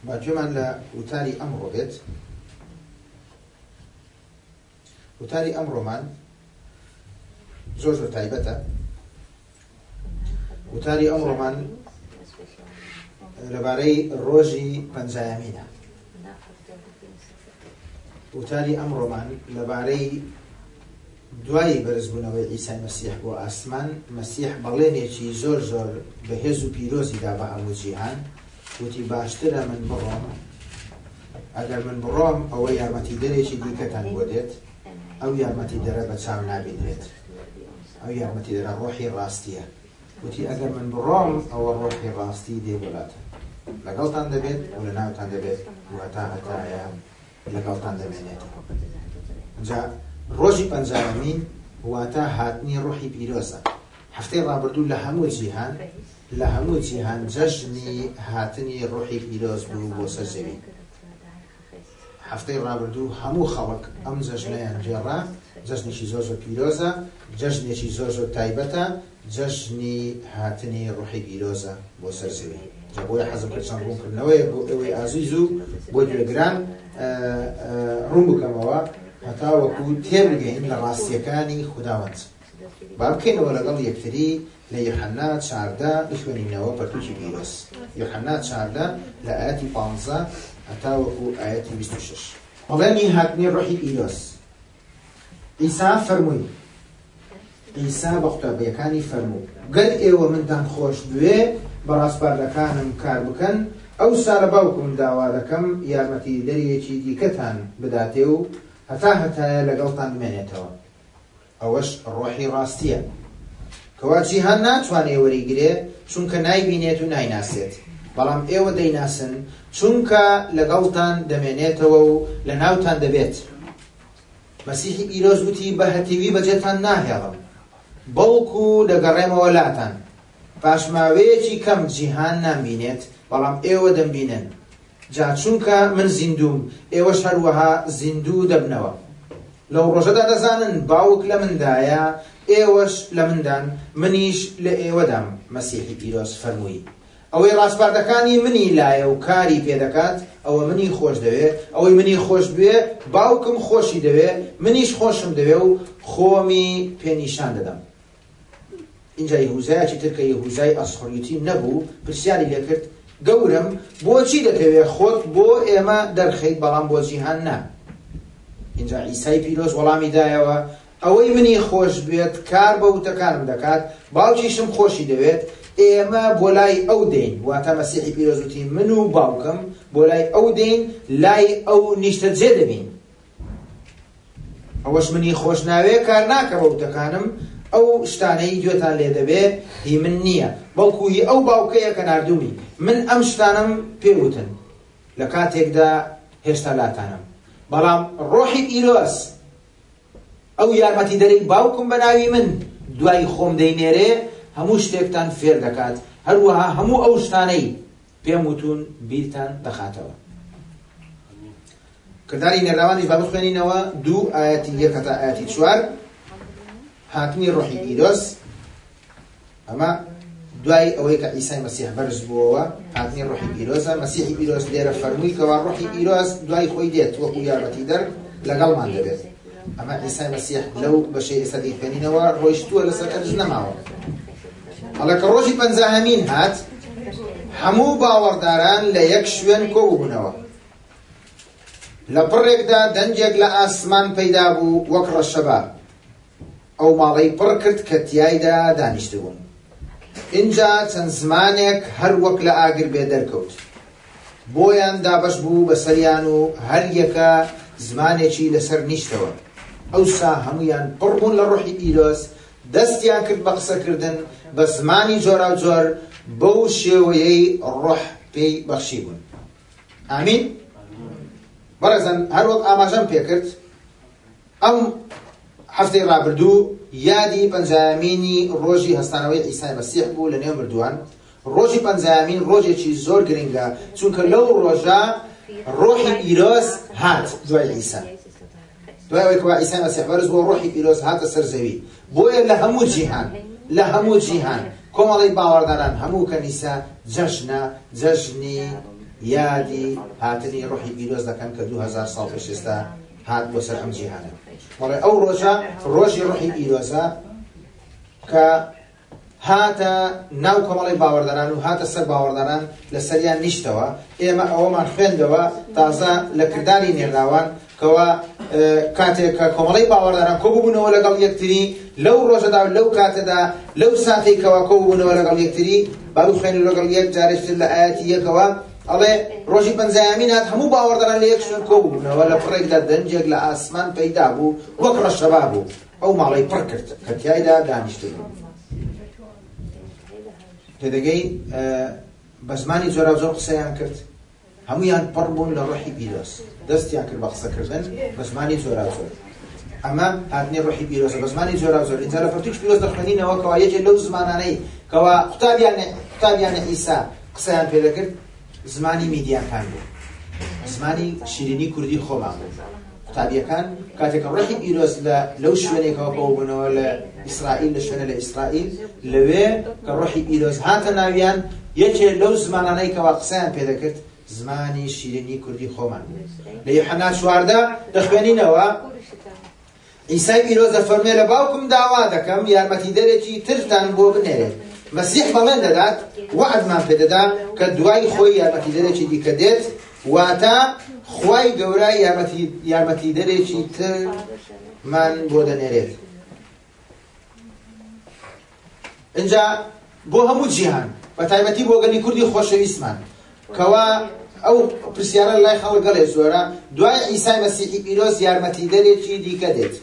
باجمان لە وتاری ئەمڕۆ بێت. وتاری ئەمڕۆمان زۆر زۆر تایبەتە. وتاری ئەمڕۆمان لەبارەی ڕۆژی پەنجایەمینە. وتاری ئەمڕۆمان لەبارەی دوای بەرزبوونەوەی عیسای مەسیح بۆ ئاسمان، مەسیح بەڵێنێکی زۆر زۆر بەهێز و پیرۆزیدا بە هەموو جیهان، وتی باشترە من بڕۆم، ئەگەر من بڕۆم ئەوە یارمەتیدەرێکی دیکەتان بۆ دێت، ئەو یارمەتیدەرە بە چاو نابینرێت، ئەو یارمەتیدەرە ڕۆحی ڕاستیە. وتی ئەگەر من بڕۆم ئەوە ڕۆحی ڕاستی دێ وڵاتە، لەگەڵتان دەبێت و لە ناوتان دەبێت و هەتا هەتایە لەگەڵتان دەمێنێتەوە. جا ڕۆژی پەنجایەمین واتە هاتنی ڕۆحی پیرۆزە. هەفتەی ڕابردوو لە هەموو جیهان جەژنی هاتنی ڕۆحی پیرۆز بوو بۆ سەر زەوی. هەفتەی ڕابردوو هەموو خەڵک ئەم جەژنەیان جێڕا، جەژنێکی زۆر زۆر پیرۆزە، جەژنێکی زۆر زۆر تایبەتە، جەژنی هاتنی ڕۆحی پیرۆزە بۆ سەر زەوی. جا بۆیە حەزم کرد چەند ڕوونکردنەوەیە بۆ ئەوەی ئازیز و بۆ گوێگران ڕوون بکەمەوە هەتا وەکو تێبگەین لە ڕاستیەکانی خوداوەند. با بکەینەوە لەگەڵ یەکتری لە یوحەنا 14 بخوێنینەوە پەرتووکی پیرۆز. یوحەنا 14 لە ئاەتی 15 هەتا وەکو ئاەتی 26. بەڵێنی هاتنی ڕۆحی پیرۆز. عیسا فەرمووی، عیسا بە قوتابیەکانی فەرموو، گەر ئێوە منتان خۆش بوێ بە ڕاستپاردەکانم کار بکەن، ئەوسا لە باوکم داوا دەکەم یارمەتیدەرێکی دیکەتان بداتێ و هەتایە لەگەڵتان بمێنێتەوە. ئەوەش ڕۆحی ڕاستیە کەوا جیهان ناتوانێ وەریگرێ چونکە نایبینێت و نایناسێت، بەڵام ئێوە دەیناسن چونکە لەگەڵتان دەمێنێتەوە و لە ناوتان دەبێت. مەسیحی پیرۆز وتی بە هەتیوی بەجێتان ناهێڵم، بەڵکو دەگەڕێمەوە لاتان. پاشماوەیەکی کەم جیهان نامبینێت، بەڵام ئێوە دەمبینن. جا چونکە من زیندوم ئێوەش هەروەها زیندوو دەبنەوە. لەو ڕۆژەدا دەزانن باوک لە مندایە، ئێوەش لە مندان، منیش لە ئێوەدام. مەسیحی پیرۆز فەرمووی، ئەوەی ڕاستپاردەکانی منی لایە و کاری پێدەکات ئەوە منی خۆش دەوێ، ئەوەی منی خۆش بوێ باوکم خۆشی دەوێ، منیش خۆشم دەوێ و خۆمی پێنیشان دەدەم. اینجا یەهوزایەکی تر کە یەهوزای ئەسخەریوتی نەبوو پرسیاری لێ کرد، گەورم بۆچی دەتەوێت خۆت بۆ ئێمە دەرخەیت بەڵام بۆ جیهان نا؟ اینجا عیسای پیرۆز وەڵامی دایەوە، ئەوەی منی خۆش بێت کار بە وتەکانم دەکات، باوکیشم خۆشی دەوێت، ئێمە بۆ لای ئەو دەین. واتە مەسیحی پیرۆز وتی من و باوکم بۆ لای ئەو دەین، لای ئەو نیشتەجێ دەبین. ئەوەش منی خۆش ناوێ کار ناکە بە وتەکانم، ئەو شتانەی گوێتان لێ دەبێ هی من نییە، بەڵکو هی ئەو باوکەیە کە ناردوومی. من ئەم شتانم پێوتن لە کاتێکدا هێشتا لاتانم، بەڵام ڕۆحی پیرۆز ئەو یارمەتیدەرەی باوکم بە ناوی من دوای خۆم دەینێرێ، هەموو شتێکتان فێر دەکات، هەروەها هەموو ئەو شتانەی پێم وتون بیرتان دەخاتەوە. کرداری نێراوانیش با بخوێنینەوە 2 ئاەتی 1 تا ئاەتی 4. هاتنی ڕۆحی پیرۆز، ئەمە دوای ئەوەی کە عیسای مەسیح بەرز بووەوە هاتنی ڕۆحی پیرۆزە. مەسیحی پیرۆز لێرە فەرمووی کەوا ڕۆحی پیرۆز دوای خۆی دێت وەکو یارمەتیدەر لەگەڵمان دەبێت. ئەمە عیسای مەسیح لەو بەشەی ئێستا دەیخوێنینەوە ڕۆیشتووە لەسەر ئەرز نەماوە. هەڵە کە ڕۆژی پەنجاهەمین هات، هەموو باوەڕداران لە یەک شوێن کۆبوونەوە. لە پڕێکدا دەنجێک لە ئاسمان پەیدا بوو وەک ڕەشەبا، ئەو ماڵەی پڕ کرد کە تیایدا دانیشتبوون. اینجا چەند زمانێک هەر وەک لە ئاگر بێ دەرکەوت، بۆیان دابەش بوو بەسەریان و هەر یەکە زمانێکی لەسەر نیشتەوە. ئەوسا هەمویان پڕ بوون لە ڕۆحی پیرۆز، دەستیان کرد بە قسەکردن بە زمانی جۆرا و جۆر، بەو شێوەیەی ڕۆح پێی بەخشی بوون. ئامین. بەڕێزان هەر وەک ئاماژەم پێکرد، ئەم هەفتەی ڕابردوو یادی پەنجایەمینی ڕۆژی هەستانەوەی عیسای مەسیح بوو لە نێو مردووان. ڕۆژی پەنجایەمین ڕۆژێکی زۆر گرنگە، چونکە لەو ڕۆژە ڕۆحی پیرۆز هات دوای عیسا. دوای ئەوەی کەوا عیسای مەسیح بەرز بووە ڕۆحی پیرۆز هاتە سەر زەوی. بۆیە لە هەموو جیهان کۆمەڵی باوەڕداران هەموو کەنیسە جەژنە، جەژنی یادی هاتنی ڕۆحی پیرۆز دەکەن کە 2000 ساڵ پێش ئێستا هات بۆ سەر ئەم جیهانە. بەڵێ ئەو ڕۆژە ڕۆژی ڕۆحی پیرۆزە کە هاتە ناو کۆمەڵی باوەڕداران و هاتە سەر باوەڕداران لە سەریان نیشتەوە. ئێمە ئەوەمان خوێندەوە تازە لە کردانی نێرداوان کەوا کاتێک کە کۆمەڵی باوەڕداران کۆبووبوونەوە لەگەڵ یەکتری لەو ڕۆژەدا لەو کاتەدا لەو ساتێکەوە کۆبووبوونەوە لەگەڵ یەکتری بابی خوێنی لەگەڵ یەک جارێشتر لە ئاەتی یەکەوە ئەڵێ ڕۆژی پەنجەیەمین هات هەموو باوەڕداران لە یەک شوێن کۆبووبوونەوە لە پڕێکدا دەنجێک لە ئاسمان پەیدا بوو وەک ڕەشەبا بوو ئەو ماڵەی پڕ کرد کە تیایدا دانیشتبوو. تێدەگەی بە زمانی زۆرا زۆر قسەیان کرد هەمویان پڕ بوون لە ڕۆحی پیرۆز دەستیان کرد بە قسەکردن بە زمانی زۆرا زۆر. ئەمە هاتنێ ڕۆحی پیرۆزە بە زمانی زۆرا زۆر. اینجا لە پەرتووی پیرۆز دەخوێنینەوە کەوا یەکێک لەو زمانانەی کەوا قوتابیانە ئیسا قسەیان پێ دەکرد زمانی میدیاکان بوو، زمانی شیرینی کوردی خۆمان بوو. قوتابیەکان کاتێک ڕۆحی پیرۆز لەو شوێنێکەوە کۆبوونەوە لە ئیسرائیل لە شوێنە لە ئیسرائیل لەوێ کە ڕۆحی پیرۆز هاتە ناویان یەکێک لەو زمانانەی کەوا قسەیان پێ دەکرد زمانی شیرینی کوردی خۆمان بوو. لە یوحەنا 14 دەخوێنینەوە عیسای پیرۆز دەفەرمێ لە باوکم داوا دەکەم یارمەتیدەرێکی ترتان بۆ بنێرێت. مەسیح بەڵێن دەدات وعدمان پێ دەدا کە دوای خۆی یارمەتیدەرێکی دیکە دێت واتە خوای گەورە یارمەتیدەرێکی ترمان بۆ دەنێرێت. اینجا بۆ هەموو جیهان بە تایبەتی بۆ گەلی کوردی خۆشەویستمان کەوا ئەو پرسیارە لای خەڵک گەڵێ زۆرە دوای عیسای مەسیحی پیرۆز یارمەتیدەرێکی دیکە دێت.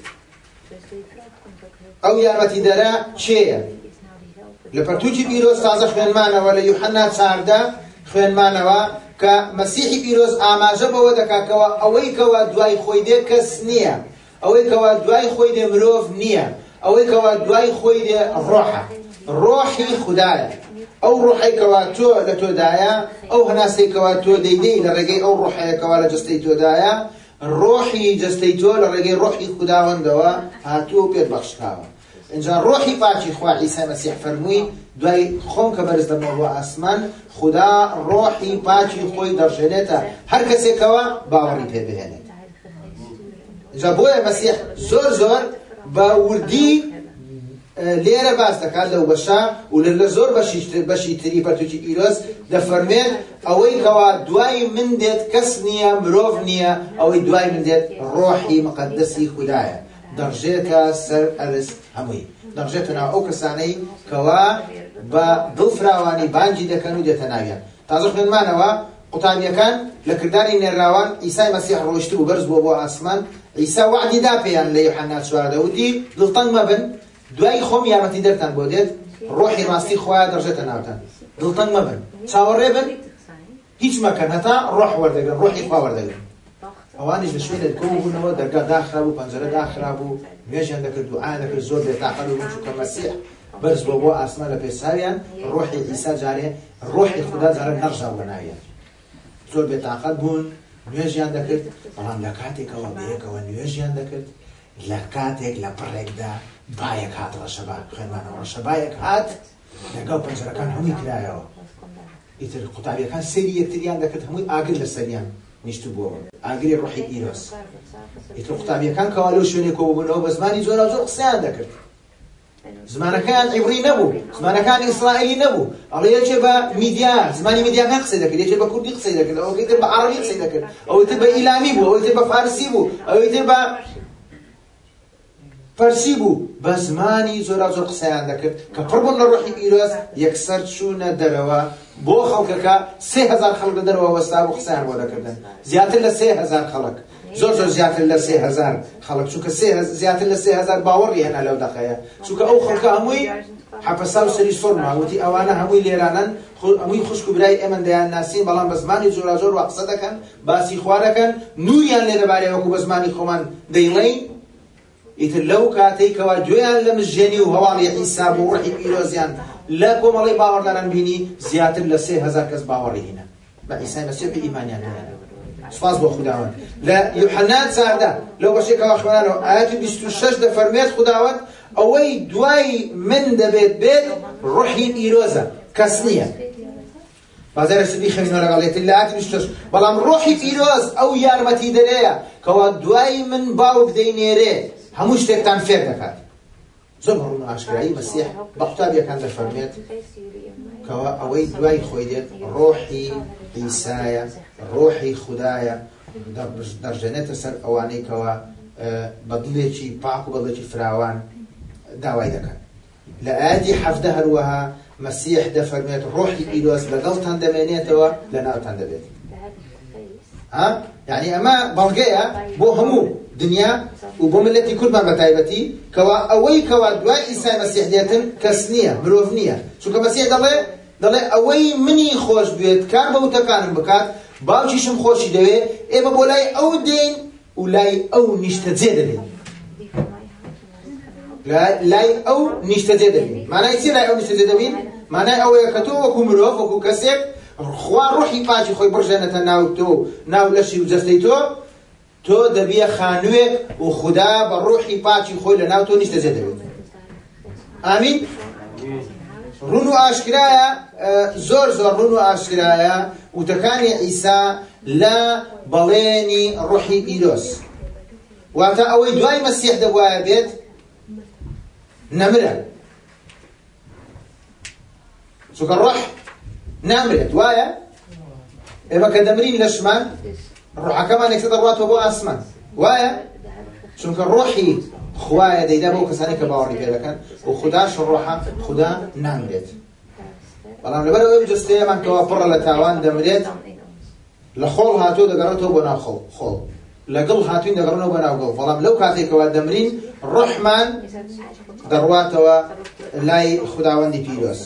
ئەو یارمەتیدەرە چێیە؟ لە پەرتووکی پیرۆز تازە خوێنمانەوە لە یوحەنا 14 خوێنمانەوە کە مەسیحی پیرۆز ئاماژە بەوە دەکاتەوە ئەوەی کەوا دوای خۆی دێ کەس نییە، ئەوەی کەوا دوای خۆی دێ مرۆڤ نییە، ئەوەی کەوا دوای خۆی دێ ڕۆحە، ڕۆحی خودایە. ئەو ڕۆحێکەوە تۆ لە تۆدایە، ئەو هەناسێکەوە تۆ دەیدەی لە ڕێگەی ئەو ڕۆحەیەکەوە لە جەستەی تۆدایە، ڕۆحی جەستەی تۆ لە ڕێگەی ڕۆحی خوداوەندەوە هاتووە پێت بەخشراوە. اینجا ڕۆحی پاکی خوا عیسای مەسیح فەرمووی دوای خۆم کە بەرز دەمەوە بۆ ئاسمان خدا ڕۆحی پاکی خۆی دەڕژێنێتە هەر کەسێکەوە باوەڕی پێ بهێنێت. اینجا بۆیە مەسیح زۆر زۆر بە وردی لێرە باس دەکات لەو بەشە و لە زۆر بەشی تری پەرتووکی پیرۆز دەفەرمێت ئەوەی کەوا دوای من دێت کەس نییە، مرۆڤ نییە، ئەوەی دوای من دێت ڕۆحی مقدسی خودایە دەڕژێتە سەر ئەرز هەمووی، دەڕژێتە ناو ئەو کەسانەی کەوا بە دڵفراوانی بانگی دەکەن و دێتە ناویان. تازە خوێنمانەوە قوتابیەکان لە کردانی نێراوان عیسای مەسیح ڕۆیشت و بەرز بووە بۆ ئاسمان. عیسا وعدی دا پێیان لە یوحەنا 14 وتی دڵتەنگ مەبن دوای خۆم یارمەتیدەرتان بۆ دێت ڕۆحی ڕاستی خۆیان دەڕژێتە ناوتان. دڵتەنگ مەبن، چاوەڕێ بن، هیچ مەکەن هەتا ڕۆح وەردەگرن، ڕۆحی خوا وەردەگرن. ئەوانیش لە شوێنێک کۆبوونەوە دەرگا داخرا بوو، پەنجەرە داخرا بوو، نوێژیان دەکرد، دوعایان دەکرد، زۆر بێتاقەت بوون چونکە مەسیح بەرز بووە بۆ ئاسمان لە پێشاویان ڕۆحی عیسا جارێ ڕۆحی خوددا جارە نەڕژاو بە ناویان. زۆر بێتاقەت بوون، نوێژیان دەکرد، بەڵام لە کاتێکەوە بەیەکەوە نوێژیان دەکرد لە کاتێک لە پڕێکدا بایەک هات ڕەشەبا خوێنمانەوە ڕەشەبایەک هات لەگەڵ پەنجەرەکان هەمووی کرایەوە. ئیتر قوتابیەکان سەیری یەکتریان دەکرد هەمووی ئاگر لە سەریان نیشتو بووە، ئاگری ڕۆحی پیرۆز. ئیتر قوتابیەکان کەوا لەو شوێنێک کۆبوونەوە بە زمانی زۆر زۆر قسەیان دەکرد. زمانەکان عیبری نەبوو، زمانەکان ئیسرائیلی نەبوو. ئەڵێ یەکێ بە میدیا زمانی میدیاکان قسەی دەکرد، یەکێ بە کوردی قسەی دەکرد، ئەوەی تر بە عەرەبی قسەی دەکرد، ئەوەی تر بە ئیلامی بوو، ئەوەی تر بە فارسی بوو، ئەوەی تر بە فارسی بوو. بە زمانی زۆر زۆر قسەیان دەکرد کە پڕبوون لە ڕۆحی پیرۆز یەکسەر چوونە دەرەوە بۆ خەڵکەکە 3000 خەڵک لە دەرەوە وەستا بوو قسەیان بۆ دەکردن. زیاتر لە 3000 خەڵک، زۆر زۆر زیاتر لە 3000 خەڵک، چونکە زیاتر لە 3000 باوەڕی هێنا لەو دەقەیە، چونکە ئەو خەڵکە هەمووی حەپەسا و سەری سۆر ماوەتی ئەوانە هەمووی لێرانن، هەمووی خوشک و برای ئێمە دەیان ناسین، بەڵام بە زمانی زۆر زۆر وا قسە دەکەن، باسی خوا دەکەن، نوریان لێ دەبارێ وەکو بە زمانی خۆمان دەیڵێین. ئیتر لەو کاتێکەوە گوێیان لە مژێنی و هەواڵی عیسا بۆ ڕۆحی پیرۆزیان لە کۆمەڵی باوەڕداران بینی زیاتر لە 3000 کەس باوەڕی هێنا بە عیسای مەسیح بە ئیمانیان هێنا. سپاس بۆ خوداوەند. لە یوحەنا 14 لەو بەشێکەوە خوێنانەوە ئاەتی 26 دەفەرمێت خوداوەند ئەوەی دوای من دەبێت بێت ڕۆحی پیرۆزە، کەس نییە. بازار سبي خمينه لقالت الله أتمشتش بلام روحي فيروز أو يارمتي دريا كوا دواي من باوك دينيري هموش تكتان فير دكات زمرون عشرائي مسيح بقطابيا كان دفرميت كوا أوي دواي خويدت روحي عيسايا روحي خدايا در جنة سر أواني كوا بدلتي باكو بدلتي فراوان داوای دەکەن لە ئاەتی حەفدە هەروەها مەسیح دەفەرمێت ڕۆحی ئیلۆز لەگەڵتان دەمێنێتەوە لە ناوتان دەبێت یعنی ئەمە بەڵگەیە بۆ هەموو دنیا و بۆ ملەتی کوردمان بەتایبەتی کەوا ئەوەی کەوا دوای ئیسای مەسیح دێتن کەس نییە مرۆڤ نییە چونکە مەسیح دەڵێ ئەوەی منی خۆش بێت کار بە وتەکانم بکات باوکیشم خۆشی دەوێت ئێمە بۆ لای ئەو دێین و لای ئەو نیشتەجێ دەبێت لای ئەو نیشتەجێ دەبین مانای چی لای ئەو نیشتەجێ دەبین مانای ئەوەیە کە تۆ وەکو مرۆڤ وەکو کەسێک خوا ڕۆحی پاکی خۆی بڕژێنێتە ناو تۆ ناو لەشی و جەستەی تۆ دەبیە خانووێک و خوددا بە ڕۆحی پاکی خۆی لە ناو تۆ نیشتەجێ دەبێت ئامین ڕون و ئاشکرایە زۆر ڕون و ئاشکرایە وتەکانی عیسا لە بەڵێنی ڕۆحی ئیلۆس واتە ئەوەی دوای مەسیح دەبوایە بێت نمرة چونکە ڕۆح نامرێت وایە ئێمە کە دەمرین لە شمان ڕۆحەکەمان یەکسەر دەڕواتەوە بۆ ئاسمان وایە چونکە ڕۆحی خوایە دەیدا بۆ کەسانی کە باوەڕی پێ دەکەن و خودداش ڕۆحە خوددا نامرێت بەڵام لەبەر ئەوەی جستەیەمان کەوا پڕە لە تاوان دەمرێت لە خۆڵ هاتووە دەگەڕێتەوە بۆ ناو خۆڵ لەگەڵ هاتوین دەگەڕنەوە بە ناو گەڵ بەڵام لەو کاتێکەوە دەمرین ڕۆحمان دەڕواتەوە لای خوداوەندی پیرۆز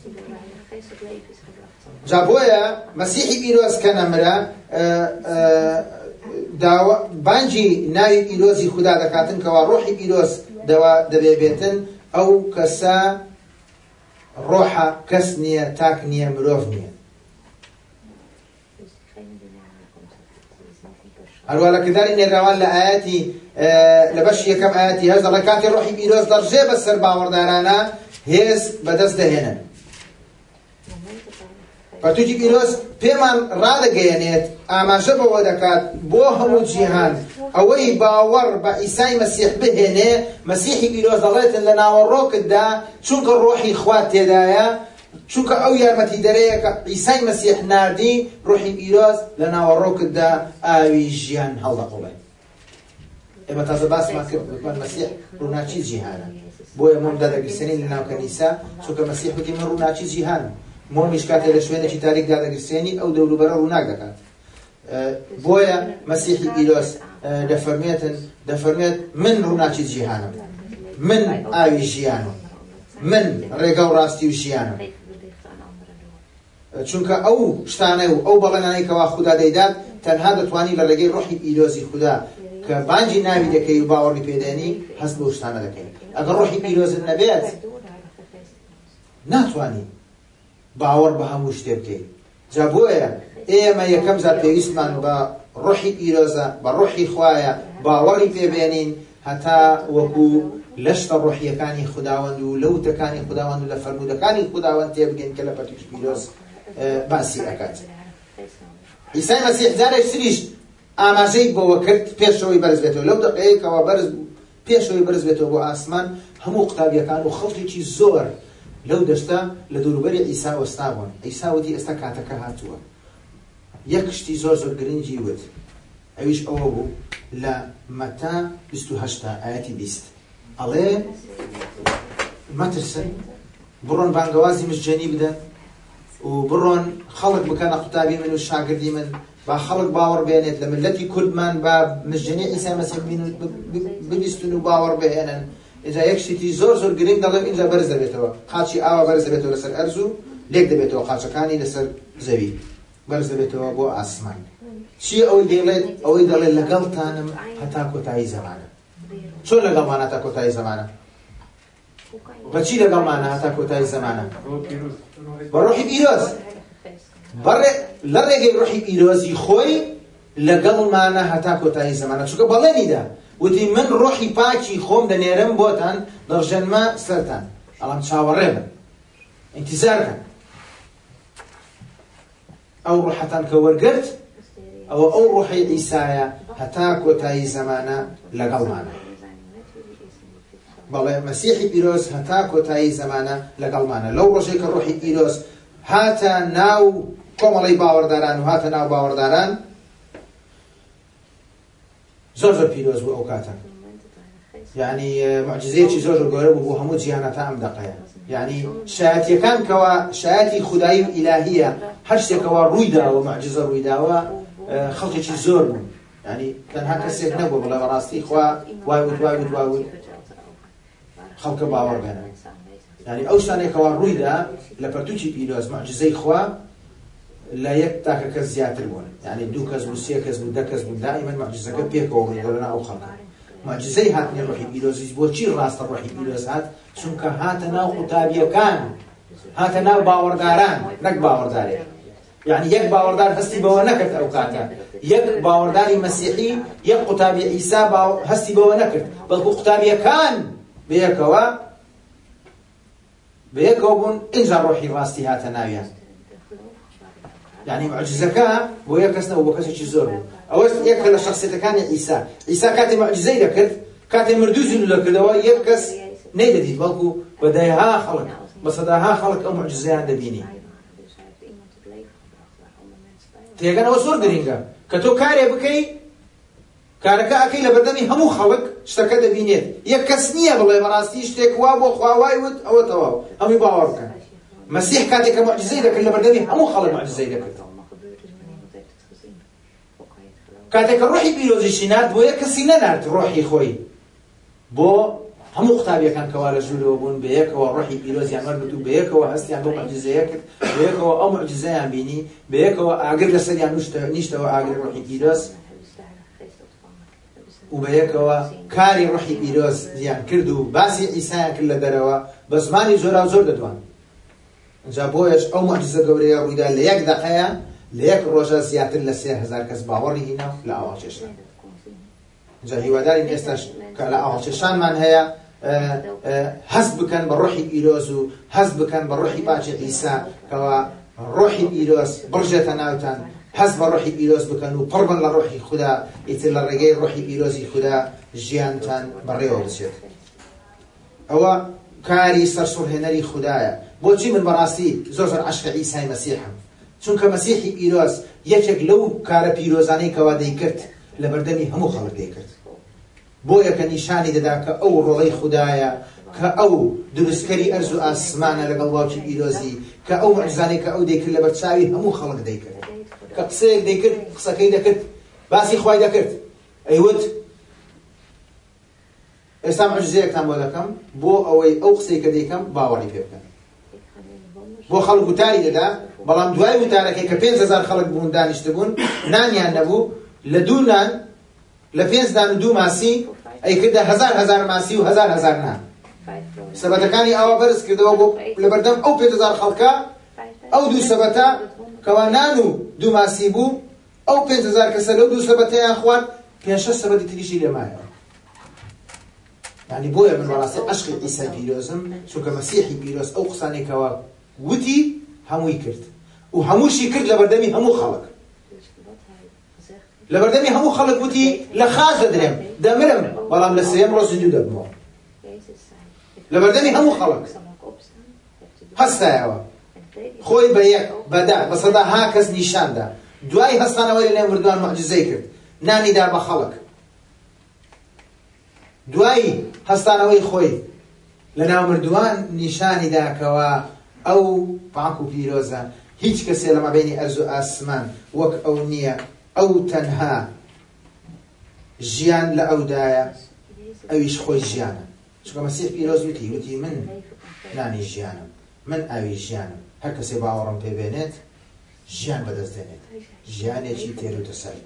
جا بۆیە مەسیحی پیرۆز کە نەمرە بانگی ناوی پیرۆزی خوددا دەکاتن کەوا ڕۆحی پیرۆز دەبێتن ئەو کەسە ڕۆحە کەس نییە تاک نییە مرۆڤ نییە هەروە لە کرداری نێراوان لە ئاەتی لە بەشی یەکەم ئاەتی هەست دەڵێ کاتی ڕۆحی پیرۆز دەڕژێ بەسەر باوەڕدارانە هێز بەدەست دەهێنن پەرتووکی پیرۆز پێمان ڕادەگەیەنێت ئاماژە بەوە دەکات بۆ هەموو جیهان ئەوەی باوەڕ بە ئیسای مەسیح بهێنێ مەسیحی پیرۆز دەڵێتن لە ناوەڕۆکتدا چونکە ڕۆحی خوا تێدایە چونکە ئەو یارمەتی دەرەیە کە ئیسای مەسیح ناردی ڕۆحی پیرۆز لە ناوەڕۆکتدا ئاوی ژیان هەڵدەقوڵێت ئێمە تازە باسمان کرد مەسیح ڕووناچی جیهانە بۆیە مۆم دادەگرسێنین لە ناو کەنیسا چونکە مەسیح وتی من ڕووناچی جیهانم مۆمیش کاتێ لە شوێنێکی تاریک دادەگرسێنی ئەو دەوروبەرە ڕووناک دەکات بۆیە مەسیحی پیرۆز دەفەرمێت من ڕووناچی جیهانم من ئاوی ژیانم من ڕێگە و ڕاستی و ژیانم چونکە ئەو شتانە و ئەو بەڵێنانەی کەوا خوددا دەیدات تەنها دەتوانی لە ڕێگەی ڕۆحی پیرۆزی خوددا کە بانگی ناوی دەکەی و باوەڕی پێدێنی هەست بۆ شتانە دەکەی ئەگەر ڕۆحی پیرۆزت نەبێت ناتوانی باوەڕ بە هەموو شتێ بکەیت جا بۆیە ئێمە یەکەم جار پێویستمان بە ڕۆحی پیرۆزە بە ڕۆحی خوایە باوەڕی پێبێنین هەتا وەکو لەشتە ڕۆحیەکانی خوداوەند و لە وتەکانی خوداوەند و لە فەرمودەکانی خوداوەند تێبگەین کە لە پەرتووکی پیرۆز باسی ئەکات ئیسای مەسیح جارێک تریش ئاماژەی بۆوە کرد پێشەوەی بەرز بێتەوە لەو دقەیەکەوە پێشەوەی بەرز بێتەوە بۆ ئاسمان هەموو قوتابیەکان و خەڵکێکی زۆر لەو دەشتا لە دووروبەری ئیسا وەستا بوون ئیسا وتی ئێستا کاتەکە هاتووە یەک شتی زۆر گرنگی وت ئەویش ئەوە بوو لە مەتا 28 ئاەتی 20 ئەڵێ مەترسن بڕۆن بانگەوازی مژجێنی بدەن و بڕۆن خەڵک بکەنە قوتابی من و شاگردی من با خەڵک باوەڕ بێنێت لە ملەتی کوردمان با مژجێنی ئیسای مەسیح ببیستن و باوەڕ بهێنن اینجا یەک شتی زۆر گرنگ دەڵێم اینجا بەرز دەبێتەوە قاچی ئاوا بەرز دەبێتەوە لەسەر ئەرز و لێک دەبێتەوە قاچەکانی لەسەر زەوی بەرز دەبێتەوە بۆ ئاسمان چی ئەوەی دەڵێت ئەوەی دەڵێت لەگەڵتانم هەتا کۆتایی زەمانە چۆن لەگەڵمان هەتا کۆتایی زەمانە بەچی لەگەڵمانە هەتا کۆتایی زەمانە بە ڕۆحی پیرۆز لە ڕێگەی ڕۆحی پیرۆزی خۆی لەگەڵمانە هەتا کۆتایی زەمانە چونکە بەڵێنیدا وتی من ڕۆحی پاکی خۆم دەنێرم بۆتان دەڕژێنمە سەرتان ئەڵام چاوەڕێ بن ئینتیزار بن ئەو ڕوحەتان کە وەرگرت ئەوە ئەو ڕوحی عیسایە هەتا کۆتایی زەمانە لەگەڵمانە. بەڵێ مەسیحی پیرۆز هەتا کۆتایی زەمانە لەگەڵمانە. لەو ڕۆژێک کە ڕوحی پیرۆز هاتە ناو کۆمەڵی باوەڕداران و هاتە ناو باوەڕداران، زۆر زۆر پیرۆز بوو ئەو کاتە. یعنی معجزەیەکی زۆر گەورە بوو بۆ هەموو جیهان هەتا ئەم دەقەیە. یعنی شایەتیەکان کەوا شایەتی خودایی و ئیلاهیە هەر شتێکەوە ڕوویداوە معجزە ڕوویداوە خەڵکێکی زۆر بوون. یعنی تەنها کەسێک نەبوو بڵێ بەڕاستی خوا وای وت وای وت وای وت خەڵکە باوەڕ بێنن. یعنی ئەو شتانێکەوە ڕوویدا لە پەرتووکی پیرۆز معجزەی خوا لە یەک تاکە کەس زیاتر بوون. یعنی دوو کەس بوو، سێ کەس بوو، دە کەس بوو، دائیمەن معجزەکە پێکەوە ڕوویداوە ئەو خەڵکە. معجزەی هاتنی ڕوحی پیرۆزیش بۆچی ڕاستە ڕوحی پیرۆز هات؟ چونکە هاتە ناو قوتابیەکان، هاتە ناو باوەڕداران، نەک باوەڕدارێک. یعنی یەک باوەڕدار هەستی بەوە نەکرد ئەو کاتە، یەک باوەڕداری مەسیحی یەک قوتابی عیسا هەستی بەوە نەکرد، بەڵکو قوتابیەکان بەیەکەوە بوون. ئینجا ڕۆحی ڕاستی هاتە ناویان. یعنی معجزەکە بۆ یەک کەس نەبوو، بۆ کەسێکی زۆر بوو. ئەوە یەکە لە شخصیەتەکانی عیسا. عیسا کاتێ معجزەی دەکرد، کاتێ مردوو زیندوو دەکردەوە، یەک کەس نەیدەدیت، بەڵکو بەدەیها خەڵک بە سەداها خەڵک ئەو معجزەیان دەبینی. تێگەنەوە زۆر گرنگە کە تۆ کارێ بکەی، کارەکە ئەکەی لە بەردەمی هەموو خەڵک شتەکە دەبینێت. یەک کەس نییە بڵێ بەڕاستی شتێک وا بۆ خوا وای وت ئەوە تەواو هەمووی باوەڕ بکەن. مەسیح کاتێک کە معجزەی دەکرد لە بەردەمی هەموو خەڵک معجزەی دەکرد. کاتێک کە ڕوحی پیرۆزیشی نارد بۆ یەک کەسی نەنارد ڕوحی خۆی، بۆ هەموو قوتابیەکان کەوا لە ژوورەوە بوون بەیەکەوە ڕوحی پیرۆزیان وەرگرت و بەیەکەوە هەستیان بۆ معجزەیە کرد، بەیەکەوە ئەو معجزەیان بینی، بەیەکەوە ئاگر لەسەریان نیشتەوە ئاگری ڕوحی پیرۆز، و بەیەکەوە کاری ڕوحی پیرۆز دیان کرد و باسی عیسایان کرد لە دەرەوە بە زمانی زۆرا زۆر دەدوان. اینجا بۆیش ئەو معجزە گەورەیە ڕوویدا لە یەک دەقەیە، لە یەک ڕۆژە زیاتر لە 3000 کەس باوەڕی هێنا لە ئاواچێشان. اینجا هیوادارین ئێستاش کە لە ئاواچێشانمان هەیە هەست بکەن بە ڕوحی پیرۆز و هەست بکەن بە ڕوحی پاچی عیسا کەوا ڕوحی پیرۆز بڕژێتە ناوتان، هەست بە ڕوحی پیرۆز بکەن و پڕ بن لە ڕوحی خوددا، ئیتر لە ڕێگەی ڕوحی پیرۆزی خوددا ژیانتان بەڕێوە بچێت. ئەوە کاری سەرسوڕهێنەری خوددایە. بۆچی من بەڕاستی زۆر زۆر عەشقی عیسای مەسیحم؟ چونکە مەسیحی پیرۆز یەکێک لەو کارە پیرۆزانەی کەوا دەیکرد لە بەردەمی هەموو خەڵک دەیکرد. بۆیە کە نیشانی دەدا کە ئەو ڕۆڵەی خوددایە، کە ئەو دروستکەری ئەرز و ئاسمانە لەگەڵ باوکی پیرۆزی، کە ئەو معجزانەی کە ئەو دەیکرد لە بەرچاوی هەموو خەڵک دەیکرد. کە قسەیەک دەیکرد، قسەکەی دەکرد، باسی خوای دەکرد، ئەیوت ئێستا معجزەیەکتان بۆ دەکەم بۆ ئەوەی ئەو قسەی کە دەیکەم باوەڕی پێ بکەن. بۆ خەڵک وتاری دەدا، بەڵام دوای وتارەکەی کە 5000 خەڵک بوون دانیشت بوون، نانیان نەبوو، لە دوو نان لە 5 دان و 2 ماسی ئەیکردە 1000 ماسی و 1000 نان. سەبەتەکانی ئاوا بەرز کردەوە بۆ لە بەردەم ئەو 5000 خەڵکە، ئەو دوو سەبەتە کەوا نان و 2 ماسی بوو، ئەو 5000 کەسە لەو دوو سەبەتەیان خوارد، 5-6 سەبەتی تریشی لێمایەوە. یعنی بۆیە من بەڕاستی عەشقی عیسای پیرۆزم، چونکە مەسیحی پیرۆز ئەو قسانێکەوە وتی هەمووی کرد و هەمووشی کرد لە بەردەمی هەموو خەڵک. لە بەردەمی هەموو خەڵک وتی لە خاز دەدرێم، دەمرم، بەڵام لە سێم ڕۆژ زیندوو دەبمەوە. لە بەردەمی هەموو خەڵک هەستایەوە، خۆی بە یەک بەدا بە سەداها کەس نیشاندا. دوای هەستانەوەی لە نێو مردووان معجزەی کرد، نانیدا بە خەڵک. دوای هەستانەوەی خۆی لە ناو مردووان نیشانی داکەوە ئەو پاک و پیرۆزە هیچ کەسێ لە مابینی ئەرز و ئاسمان وەک ئەو نییە، ئەو تەنها ژیان لە ئەودایە، ئەویش خۆی ژیانە. چونکە مەسیح پیرۆز وتی من نانی ژیانم، من ئاوی ژیانم، هەر کەسێ باوەڕم پێ بێنێت ژیان بەدەست دێنێت، ژیانێکی تێروتەسەر.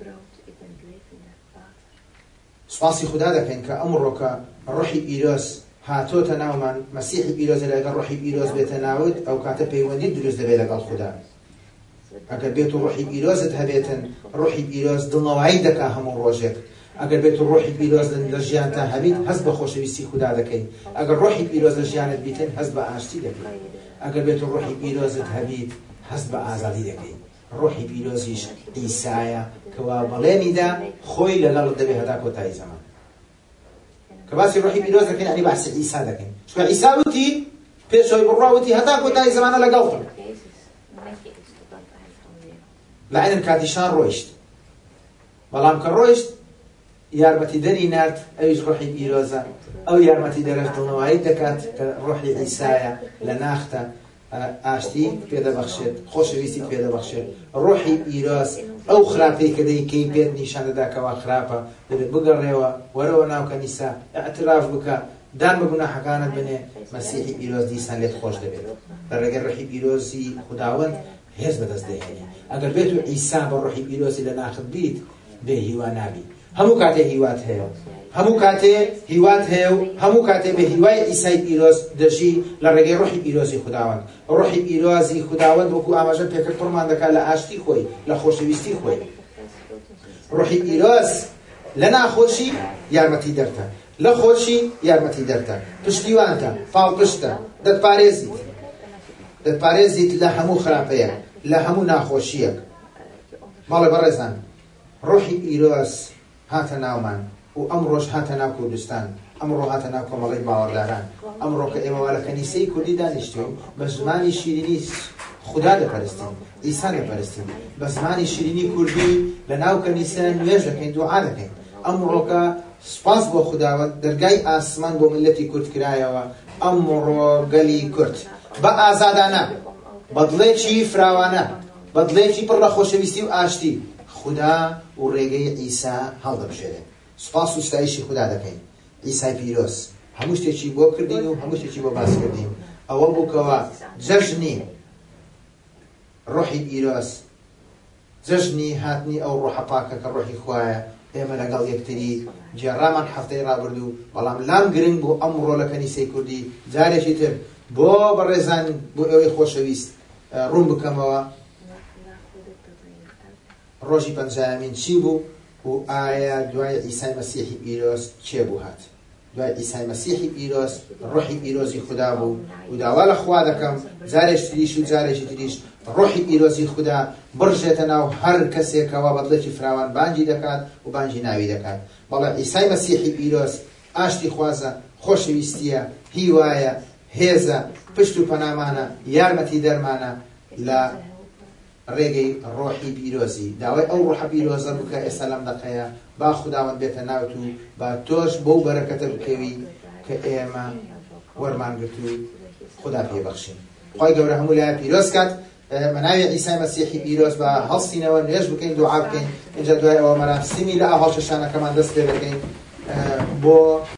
سوپاسی خوددا دەکەین کە ئەمڕۆکە ڕوحی پیرۆز هاتۆتە ناومان، مەسیحی پیرۆز لەگەڵ ڕوحی پیرۆز بێتە ناوت، ئەو کاتە پەیوەندی دروست دەبێت لەگەڵ خوددا. ئەگەر بێت و ڕوحی پیرۆزت هەبێتن، ڕوحی پیرۆز دڵنەوایی دەکا هەموو ڕۆژێک. ئەگەر بێت و ڕوحی پیرۆز لە ژیانتان هەبیت، هەست بە خۆشەویستی خوددا دەکەین. ئەگەر ڕوحی پیرۆز لە ژیانت بیتن، هەست بە ئاشتی دەکەین. ئەگەر بێت و ڕوحی پیرۆزت هەبیت، هەست بە ئازادی دەکەین. ڕۆحی پیرۆزیش عیسایە کەوا بەڵێنیدا خۆی لەگەڵ دەبێ هەتا کۆتایی زەمان. کە باسی ڕۆحی پیرۆز دەکەین یعنی باسی عیسا دەکەین، چونکە عیسا وتی پێشەوەی بڕواوتی هەتا کۆتایی زەمانە لەگەڵتم. لە عینن کاتیشان ڕۆیشت، بەڵام کە ڕۆیشت یارمەتی دەری نارد، ئەویش ڕۆحی پیرۆزە، ئەو یارمەتی دەرەش دڵنەوایی دەکات کە ڕۆحی عیسایە لە ناختە ئاشتی پێدەبەخشێت، خۆشەویستی پێدەبەخشێت. ڕۆحی پیرۆز ئەو خراپەی کە دەیکەی پێت نیشان دەدا کەوا خراپە، دەبێت بگەڕێەوە وەرەوە ناو کەنیسا ئەعتراف بکە، دان بە گوناحەکانت بنێ، مەسیحی پیرۆز دیسان لێت خۆش دەبێت. لە ڕێگەی ڕۆحی پیرۆزی خوداوەند هێز بەدەست دەهێنێ. ئەگەر بێت و عیسا بە ڕۆحی پیرۆزی لە ناخت بیت بێ هیوا نابی. هەموو کاتێ هیوات هەیە، هەموو کاتێ هیوات هەیە و هەموو کاتێ بە هیوای عیسای پیرۆز دەژی لە ڕێگەی ڕۆحی پیرۆزی خوداوەند. ڕۆحی پیرۆزی خوداوەند وەکو ئاماژە پێکرد پڕمان دەکات لە ئاشتی خۆی، لە خۆشەویستی خۆی. ڕۆحی پیرۆز لە ناخۆشی یارمەتی دەرتە، لە خۆشی یارمەتی دەرتە، پشتیوانتە، پاڵپشتە، دەتپارێزیت لە هەموو خراپەیە، لە هەموو ناخۆشیەک. ماڵێ بەڕێزان، ڕۆحی پیرۆز هاتە ناومان و ئەمڕۆژ هاتە ناو کوردستان، ئەمڕۆ هاتە ناو کۆمەڵی باوەڕداران. ئەمڕۆ کە ئێمە وا لە کەنیسەی کوردی دانیشتوین، بە زمانی شیرینی خوددا دەپەرستین، ئیسا دەپەرستین، بە زمانی شیرینی کوردی لە ناو کەنیسە نوێژ دەکەین، دوعا دەکەین. ئەمڕۆکە سوپاس بۆ خوداوەند دەرگای ئاسمان بۆ ملەتی کورد کرایەوە. ئەمڕۆ گەلی کورد بە ئازادانە، بە دڵێکی فراوانە، بە دڵێکی پڕ لە خۆشەویستی و ئاشتی خوددا و ڕێگەی عیسا هەڵدەبژێرێت. سوپاس و ستایشی خوددا دەکەین. عیسای پیرۆز هەموو شتێکی بۆ کردین و هەموو شتێکی بۆ باس کردین. ئەوە بووکەوە جەژنی ڕۆحی پیرۆز، جەژنی هاتنی ئەو ڕۆحە پاکە کە ڕۆحی خوایە. ئێمە لەگەڵ یەکتری جێڕامان هەفتەی ڕابردوو، بەڵام لام گرنگ بوو ئەمڕۆ لە کەنیسەی کوردی جارێکی تر بۆ بەڕێزان بۆ ئەوەی خۆشەویست ڕوون بکەمەوە ڕۆژی پەنجامین چی بوو و ئایا دوای عیسای مەسیحی پیرۆز چێ بوو هات. دوای عیسای مەسیحی پیرۆز ڕۆحی پیرۆزی خوددا بوو و داوا لە خوا دەکەم جارێک تریش و جارێکی تریش ڕۆحی پیرۆزی خوددا بڕژێتە ناو هەر کەسێکەوە بەدڵێکی فراوان بانگی دەکات و بانگی ناوی دەکات. بەڵێ عیسای مەسیحی پیرۆز ئاشتی خوازە، خۆشەویستیە، هیوایە، هێزە، پشت و پەنامانە، یارمەتی دەرمانە لە ڕێگەی ڕۆحی پیرۆزی. داوای ئەو ڕۆحە پیرۆزە بکە ئێستا لەم دەقەیە، با خوداوەند بێتە ناوت و با تۆش بەو بەرەکەتە بکەوی کە ئێمە وەرمانگرت و خوددا پێبەخشین. خۆی گەورە هەموو لایە پیرۆز کات. مەناوی عیسای مەسیحی پیرۆز بە هەڵستینەوە نوێژ بکەین، دوعا بکەین. اینجا دوای ئەوە مەراسیمی لە ئاو هەڵشەشانەکەمان دەست پێ دەکەین بۆ